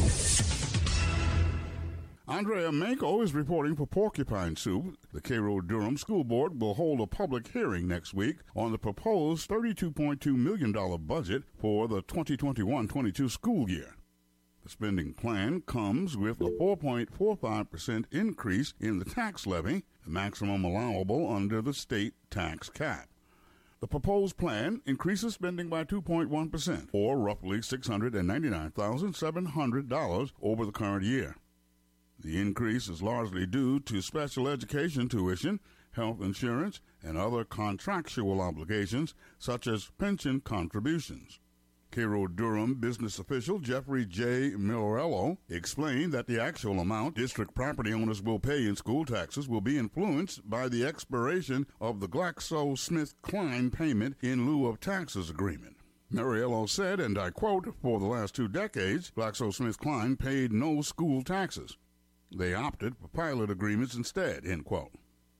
Andrea Manko is reporting for Porcupine Soup. The Cairo Durham School Board will hold a public hearing next week on the proposed thirty-two point two million dollars budget for the twenty twenty-one twenty-two school year. The spending plan comes with a four point four five percent increase in the tax levy, the maximum allowable under the state tax cap. The proposed plan increases spending by two point one percent, or roughly six hundred ninety-nine thousand seven hundred dollars over the current year. The increase is largely due to special education tuition, health insurance, and other contractual obligations, such as pension contributions. Cairo Durham business official Jeffrey J. Millerello explained that the actual amount district property owners will pay in school taxes will be influenced by the expiration of the GlaxoSmithKline payment in lieu of taxes agreement. Millerello said, and I quote, "For the last two decades, GlaxoSmithKline paid no school taxes. They opted for pilot agreements instead," end quote.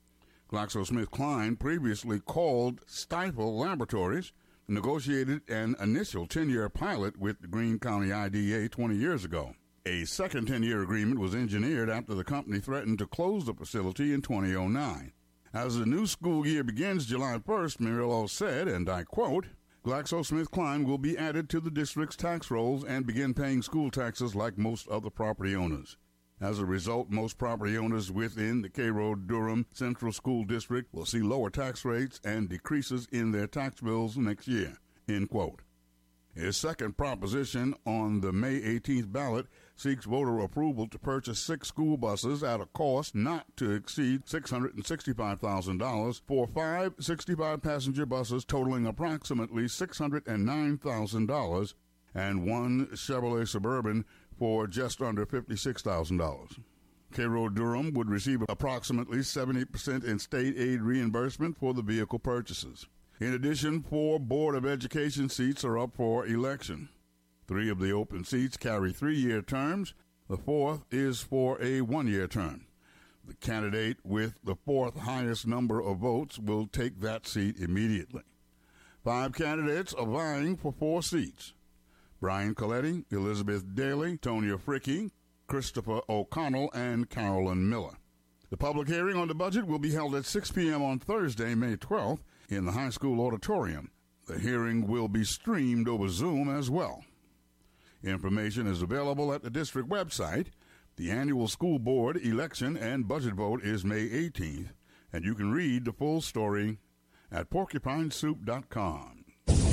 GlaxoSmithKline, previously called Stifel Laboratories, negotiated an initial ten-year pilot with the Greene County I D A twenty years ago. A second ten-year agreement was engineered after the company threatened to close the facility in two thousand nine. As the new school year begins July first, Murillo said, and I quote, "GlaxoSmithKline will be added to the district's tax rolls and begin paying school taxes like most other property owners. As a result, most property owners within the Cairo-Durham Central School District will see lower tax rates and decreases in their tax bills next year," end quote. His second proposition on the May eighteenth ballot seeks voter approval to purchase six school buses at a cost not to exceed six hundred sixty-five thousand dollars for five sixty-five passenger buses totaling approximately six hundred nine thousand dollars and one Chevrolet Suburban for just under fifty-six thousand dollars. Cairo Durham would receive approximately seventy percent in state aid reimbursement for the vehicle purchases. In addition, four Board of Education seats are up for election. Three of the open seats carry three-year terms. The fourth is for a one-year term. The candidate with the fourth highest number of votes will take that seat immediately. Five candidates are vying for four seats: Brian Coletti, Elizabeth Daly, Tonya Fricke, Christopher O'Connell, and Carolyn Miller. The public hearing on the budget will be held at six p.m. on Thursday, May twelfth, in the high school auditorium. The hearing will be streamed over Zoom as well. Information is available at the district website. The annual school board election and budget vote is May eighteenth, and you can read the full story at porcupine soup dot com.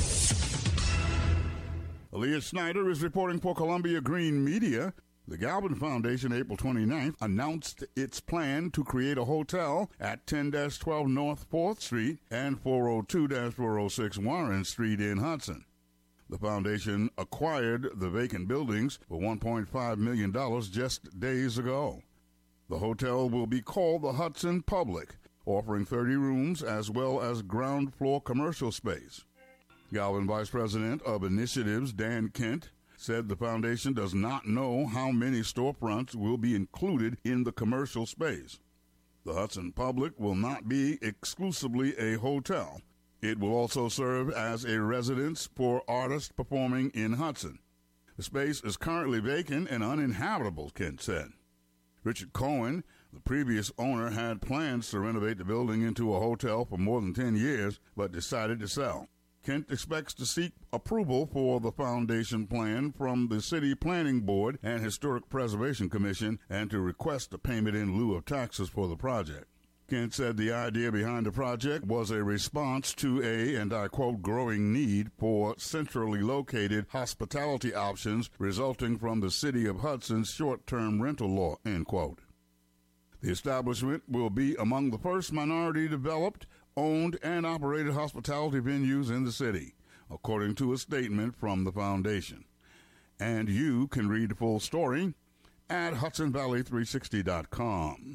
Aaliyah Snyder is reporting for Columbia Green Media. The Galvin Foundation, April twenty-ninth, announced its plan to create a hotel at ten twelve North fourth Street and four oh two four oh six Warren Street in Hudson. The foundation acquired the vacant buildings for one point five million dollars just days ago. The hotel will be called the Hudson Public, offering thirty rooms as well as ground floor commercial space. Galvin Vice President of Initiatives Dan Kent said the foundation does not know how many storefronts will be included in the commercial space. The Hudson Public will not be exclusively a hotel. It will also serve as a residence for artists performing in Hudson. The space is currently vacant and uninhabitable, Kent said. Richard Cohen, the previous owner, had plans to renovate the building into a hotel for more than ten years, but decided to sell. Kent expects to seek approval for the foundation plan from the City Planning Board and Historic Preservation Commission and to request a payment in lieu of taxes for the project. Kent said the idea behind the project was a response to a, and I quote, growing need for centrally located hospitality options resulting from the City of Hudson's short-term rental law, end quote. The establishment will be among the first minority-developed, owned, and operated hospitality venues in the city, according to a statement from the foundation. And you can read the full story at Hudson Valley three sixty dot com.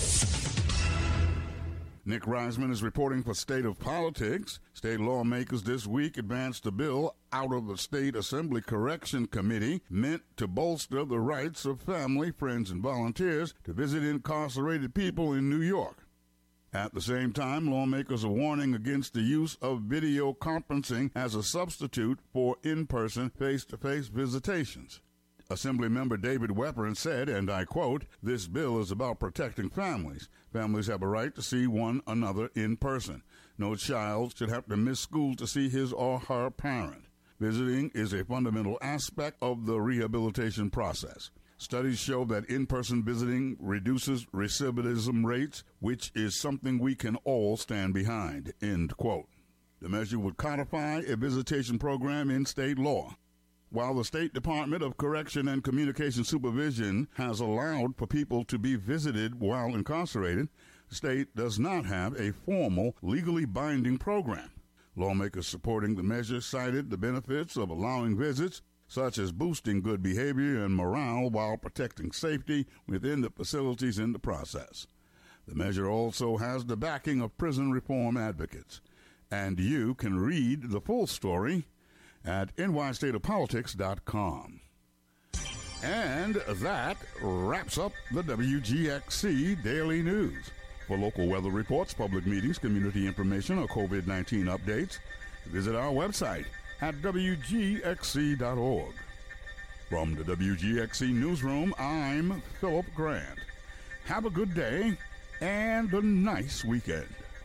Nick Reisman is reporting for State of Politics. State lawmakers this week advanced a bill out of the State Assembly Correction Committee meant to bolster the rights of family, friends, and volunteers to visit incarcerated people in New York. At the same time, lawmakers are warning against the use of video conferencing as a substitute for in-person, face-to-face visitations. Assemblymember David Weprin said, and I quote, "This bill is about protecting families. Families have a right to see one another in person. No child should have to miss school to see his or her parent. Visiting is a fundamental aspect of the rehabilitation process. Studies show that in-person visiting reduces recidivism rates, which is something we can all stand behind," end quote. The measure would codify a visitation program in state law. While the State Department of Correction and Communication Supervision has allowed for people to be visited while incarcerated, the state does not have a formal, legally binding program. Lawmakers supporting the measure cited the benefits of allowing visits, such as boosting good behavior and morale while protecting safety within the facilities in the process. The measure also has the backing of prison reform advocates. And you can read the full story at N Y state of politics dot com. And that wraps up the W G X C Daily News. For local weather reports, public meetings, community information, or COVID nineteen updates, visit our website at W G X C dot org. From the W G X C Newsroom, I'm Philip Grant. Have a good day and a nice weekend.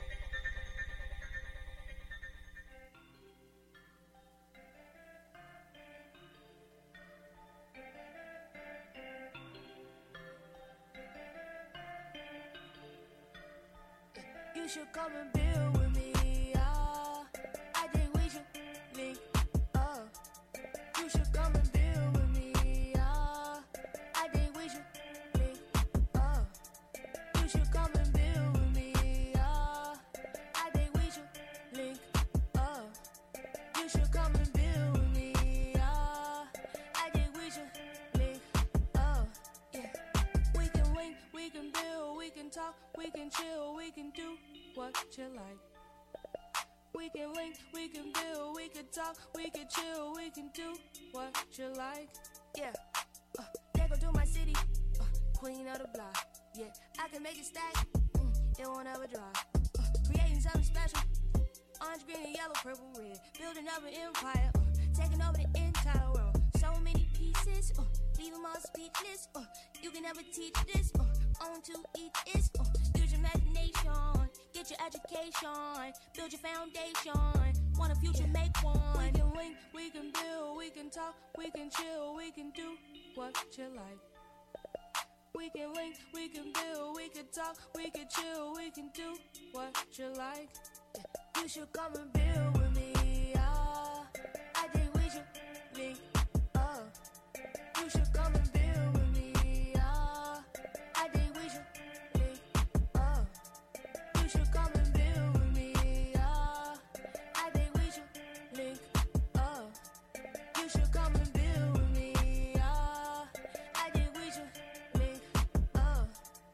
You should come and build with me, ah. I think we should link up. You should come and build with me, ah. I think we should link up. You should come and build with me, ah. I think we should link up. You should come and build with me, ah. I think we should link up. Yeah. We can link, we can build, we can talk, we can chill, we can do what you like. We can link, we can build, we can talk, we can chill, we can do what you like. Yeah, uh, they go to my city, uh, queen of the block. Yeah, I can make it stack, mm, it won't ever dry. Uh, creating something special, orange, green, and yellow, purple, red. Building up an empire, uh, taking over the entire world. So many pieces, uh, leave them all speechless. Uh, you can never teach this, uh, on to each is. Uh, use your imagination. Get your education, build your foundation. Want a future, make one. We can link, we can build, we can talk, we can chill, we can do what you like. We can link, we can build, we can talk, we can chill, we can do what you like. Yeah. You should come and build with me, ah. I think we should link up. You should come and build with me, ah. I think we should link up. You should come and build with me, ah. I think we should link up. You should come and build with me, ah. I think we should link up.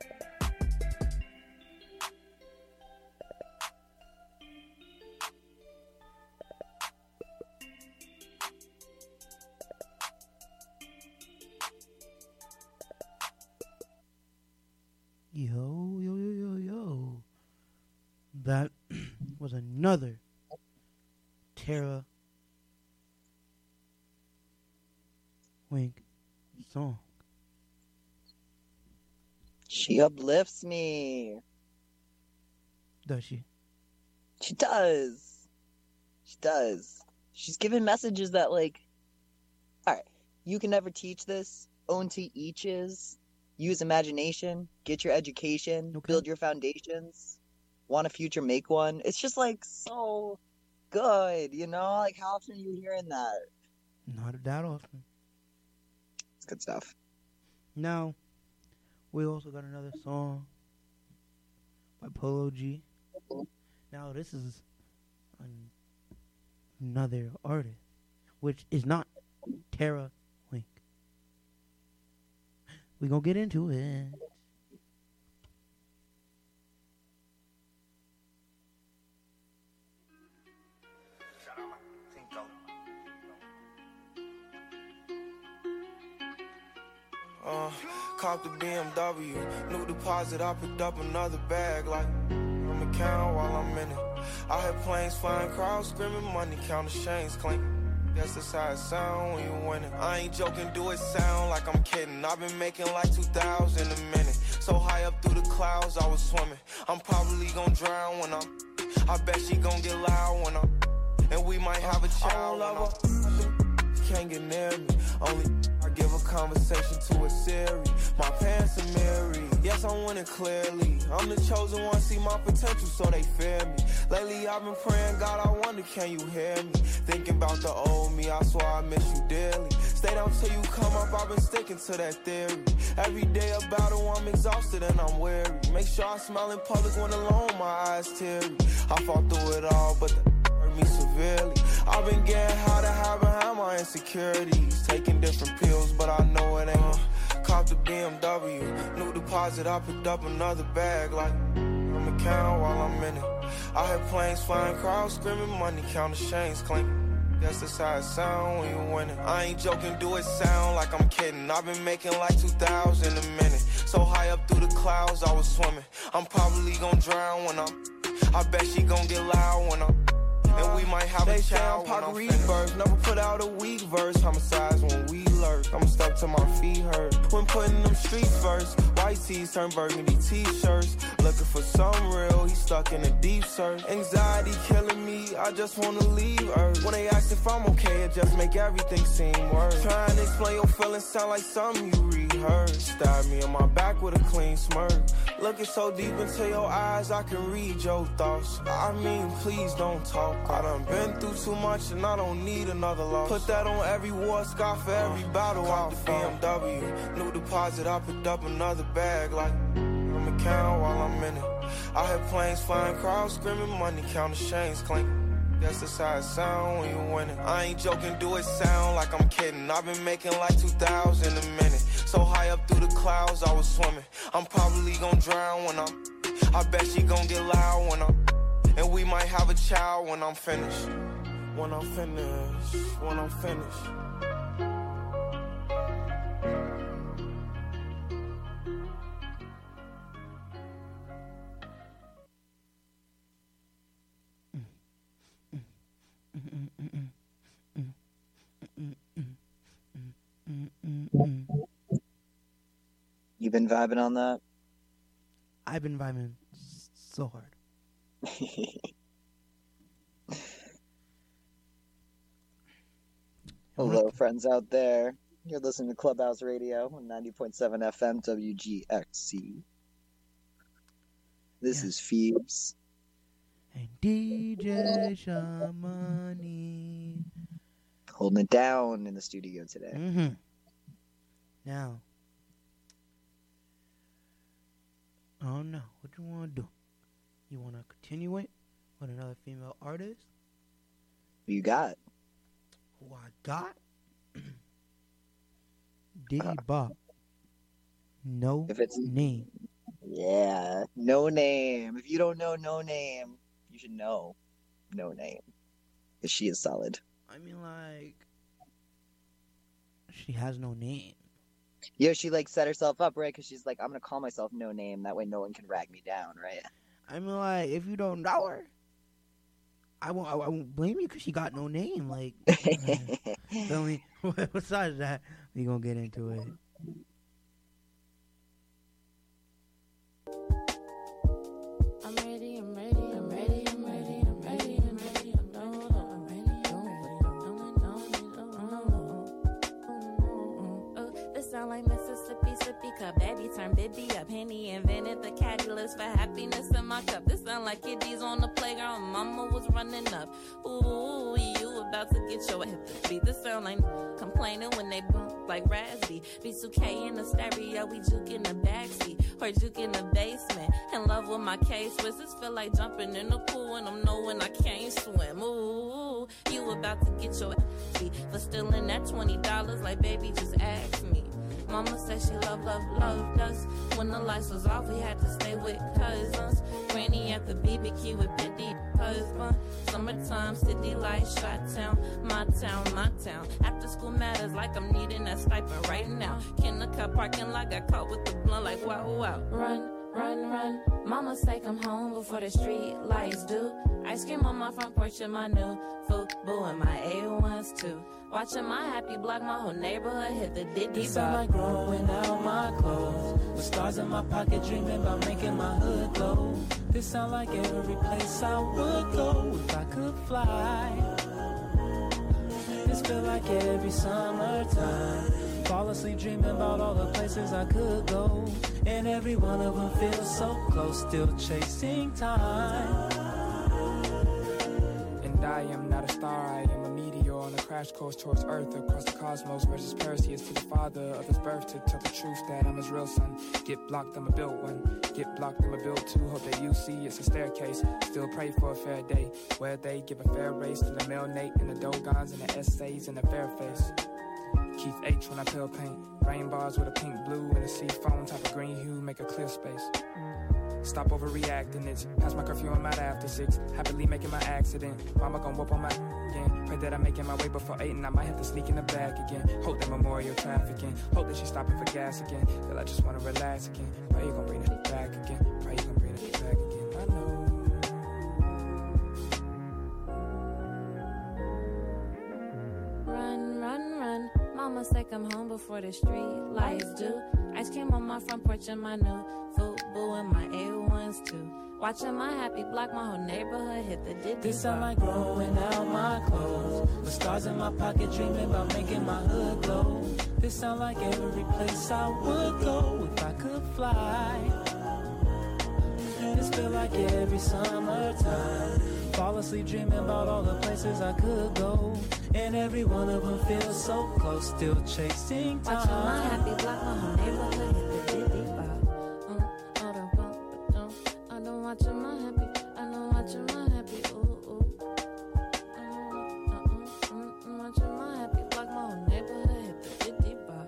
Yo, yo, yo, yo, yo. That was another Tara Wink song. She uplifts me. Does she? She does. She does. She's giving messages that, like, all right, you can never teach this. Own to each is. Use imagination. Get your education. Okay. Build your foundations. Want a future, make one. It's just, like, so good, you know? Like, how often are you hearing that? Not that often. It's good stuff. Now, we also got another song by Polo G. Now, this is an, another artist, which is not Tara Wink. We gonna get into it. Uh, cop the B M W, new deposit, I picked up another bag, like, I'm a count while I'm in it. I hear planes flying, crowds screaming, money counting, chains clinking. Guess that's how it sound when you winning. I ain't joking, do it sound like I'm kidding. I've been making like two thousand a minute. So high up through the clouds, I was swimming. I'm probably gonna drown when I'm, I bet she gonna get loud when I'm, and we might have a child. I don't love her, can't get near me. Only I give a conversation to a series. My pants are mirrored. Yes, I'm winning clearly. I'm the chosen one, see my potential, so they fear me. Lately, I've been praying, God, I wonder, can you hear me? Thinking about the old me, I swear I miss you dearly. Stay down till you come up, I've been sticking to that theory. Every day a battle, I'm exhausted and I'm weary. Make sure I smile in public when alone, my eyes teary. I fought through it all, but the hurt me severely. I've been getting high to hide behind my insecurities. Taking different pills, but I know it ain't. Cop the B M W, new deposit, I picked up another bag. Like, I'm a count while I'm in it. I hear planes flying, crowds screaming, money, count the chains clinking. Guess that's how it sound when you winning. I ain't joking, do it sound like I'm kidding. I've been making like two thousand a minute. So high up through the clouds, I was swimming. I'm probably gonna drown when I'm. I bet she gon' get loud when I'm. And we might have they a child when I'm rebirth. Never put out a weak verse. Homicides when we lurk. I'm stuck to my feet hurt. When putting them streets first. White tees turn burgundy t-shirts. Looking for some real. He stuck in a deep search. Anxiety killing me. I just wanna leave Earth. When they ask if I'm okay, it just make everything seem worse. Trying to explain your feelings sound like something you rehearsed. Stab me in my back with a clean smirk. Looking so deep into your eyes, I can read your thoughts. I mean, please don't talk. I done been through too much and I don't need another loss. Put that on every war scar for every battle. Out the B M W, new deposit, I picked up another bag. Like, I'm a count while I'm in it. I hear planes flying, crowds screaming, money, count the chains clinking. Guess that's how it sound when you winning. I ain't joking, do it sound like I'm kidding. I've been making like two thousand a minute. So high up through the clouds, I was swimming. I'm probably gonna drown when I'm. I bet she gon' get loud when I'm. And we might have a child when I'm finished. When I'm finished. When I'm finished. You been vibing on that? I've been vibing so hard. Hello, friends out there. You're listening to Clubhouse Radio on ninety point seven F M W G X C. This yeah. is Phoebes. And D J Shamani. Holding it down in the studio today. Mm-hmm. Now, oh no, what you want to do? You want to continue it with another female artist? Who you got? Who I got? Diddy uh, Bop. No if it's, name. Yeah, No Name. If you don't know No Name, you should know No Name. Because she is solid. I mean, like, she has no name. Yeah, she, like, set herself up, right? Because she's like, I'm going to call myself No Name. That way no one can rag me down, right? I mean, like, if you don't know her, I won't, I won't blame you because she got no name. Like, feel me? Besides that, we gonna get into it. I'm ready, I'm ready, I'm ready, I'm ready, I'm ready, I'm ready, I'm I'm ready. This sound like Mississippi, sippy cup. Baby turn baby up. Henny invented the catalyst for happiness in my cup. This sound like kiddies on the playground. Mama was running up. Ooh, you about to get your hip to beat. This sound like complaining when they bump like Raspy. B two K in the stereo, we juke in the backseat. Or juke in the basement. In love with my K-Swiss. This feel like jumping in the pool and I'm knowing I can't swim. Ooh, you about to get your beat for stealing that twenty dollars like baby just ask me. Mama said she love, love, loved us. When the lights was off, we had to stay with cousins. Granny at the B B Q with Bendy husband. Summertime, city lights, shot town, my town, my town. After school matters like I'm needing that stipend right now. Kindergarten parking lot, got caught with the blunt like wow, wow. Run, run, run. Mama say come home before the street lights do. Ice cream on my front porch and my new football and my A ones too. Watching my happy block, my whole neighborhood hit the Diddy This sound like growing out my clothes. With stars in my pocket, dreaming about making my hood glow. This sound like every place I would go if I could fly. This feel like every summertime. Fall asleep dreaming about all the places I could go. And every one of them feels so close, still chasing time. And I am not a star, I am a meteor on a crash course towards Earth, across the cosmos versus Perseus to the father of his birth, to tell the truth that I'm his real son. Get blocked, I'ma build one. Get blocked, I'ma build two. Hope that you see it's a staircase. Still pray for a fair day, where they give a fair race to the male Nate and the Dogons and the essays and the fair face. Keith H when I peel paint. Rain bars with a pink, blue, and a sea foam type of green hue, make a clear space. Stop overreacting, it's past my curfew, I'm out after six. Happily making my accident. Mama gon' whoop on my again. Pray that I'm making my way before eight and I might have to sneak in the back again. Hope that memorial trafficking. Hope that she's stopping for gas again. Girl, I just wanna relax again. Pray you gon' bring it back again. Pray you gon' bring it back again. I know. Run, run, run. Mama say come home before the street lights do. Ice cream on my front porch and my new Fubu and my A ones too. Watching my happy block, my whole neighborhood hit the diddy. This sound like growing out my clothes. With stars in my pocket, dreaming about making my hood glow. This sound like every place I would go if I could fly. This feel like every summertime. Fall asleep dreaming about all the places I could go. And every one of them feels so close, still chasing time. Watching my happy block, my whole neighborhood hit the diddy bop. Um, I don't bump, but don't. I don't watching my happy, I don't watching my happy, ooh, ooh. Uh, uh, uh, uh, watching my happy block, my whole neighborhood hit the diddy bop.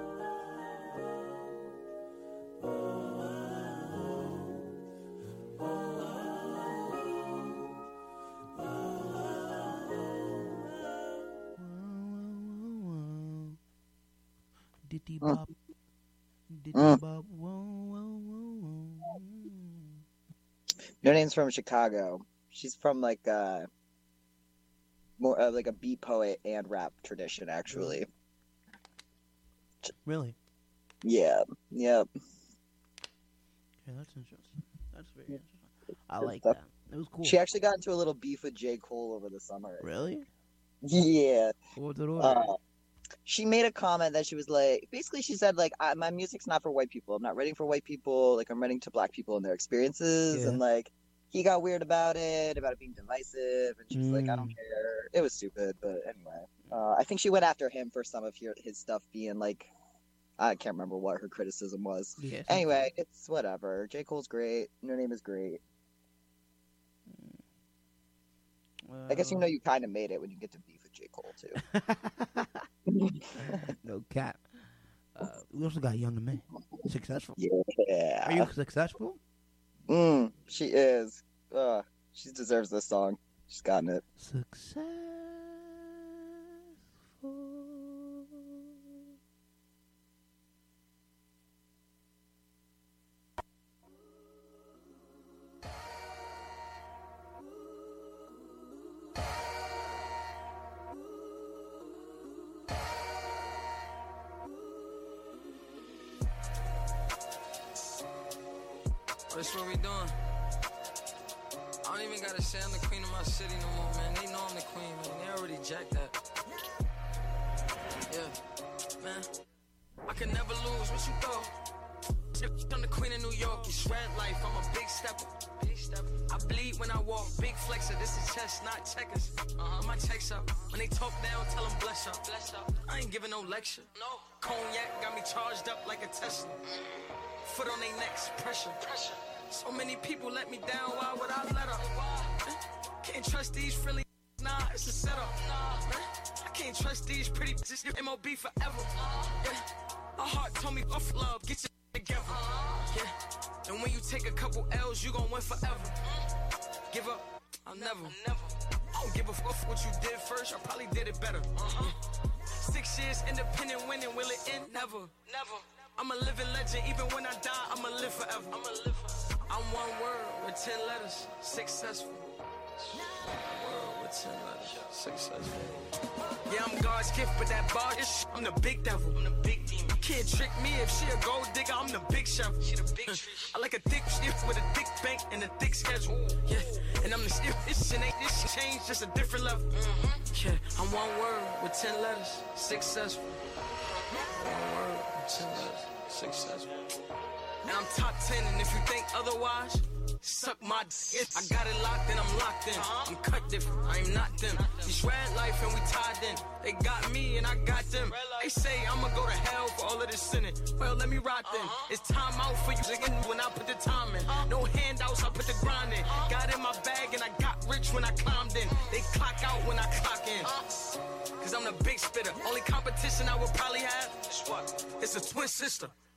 Diddy bop. Diddy Mm. bop. Whoa, whoa, whoa, whoa. No Name's from Chicago. She's from like uh more uh, like a beat poet and rap tradition, actually. Really? Yeah. Yep. Yeah, that's interesting. That's very interesting. I like that. It was cool. She actually got into a little beef with J. Cole over the summer. Really? Yeah. What did it Uh, she made a comment that she was like, basically she said like, I, my music's not for white people. I'm not writing for white people. Like I'm writing to black people and their experiences. Yeah. And like, he got weird about it, about it being divisive. And she was like, I don't Mm. care. It was stupid, but anyway. Uh, I think she went after him for some of her, his stuff being like, I can't remember what her criticism was. Yeah, Anyway, it's whatever. J. Cole's great. No Name is great. I guess you know you kind of made it when you get to beef with J. Cole too. No cap. Uh, we also got Young M A. Successful. Yeah. Are you successful? Mm, she is. Uh, she deserves this song. She's gotten it. Successful. That's what we doing. I don't even gotta say I'm the queen of my city no more, man. They know I'm the queen, man. They already jacked that. Yeah, man. I can never lose. What you thought? I'm the queen of New York. It's red life. I'm a big stepper. Big stepper. I bleed when I walk. Big flexer. This is chess, not checkers. Uh-huh. My checks up. When they talk down, tell them bless up. Bless up. I ain't giving no lecture. No. Cognac got me charged up like a Tesla. Foot on their necks. Pressure. Pressure. So many people let me down, why would I let up? Can't trust these frilly, nah, it's a setup. I can't trust these pretty bitches, M O B forever. Yeah, my heart told me off love, get your together. Yeah, and when you take a couple L's, you gon' win forever. Give up, I'll never. I don't give a fuck what you did first, I probably did it better. Yeah. Six years independent winning, will it end? Never, never. I'm a living legend, even when I die, I'ma live forever. I'ma live forever. I'm one word with ten letters, successful. Word with ten letters, successful. Yeah, I'm God's gift, but that bar is I'm the big devil. I'm the big demon. Can't trick me if she a gold digger, I'm the big shovel. She the big tree. I like a thick shit with a thick bank and a thick schedule. Yeah, and I'm the stiff. This shit ain't this shit change, just a different level. Mm-hmm. Yeah, I'm one word with ten letters, successful. Successful. And I'm top ten, and if you think otherwise, suck my dick. I got it locked and I'm locked in. I'm cut different, I am not them. These red life and we tied in. They got me and I got them. They say I'ma go to hell for all of this sinning. Well, let me ride then. It's time out for you when I put the time in. No handouts, I put the grind in. Got in my bag and I got rich when I climbed in. They clock out when I clock in. Cause I'm the big spitter. Only competition I would probably have is what? It's a twin sister.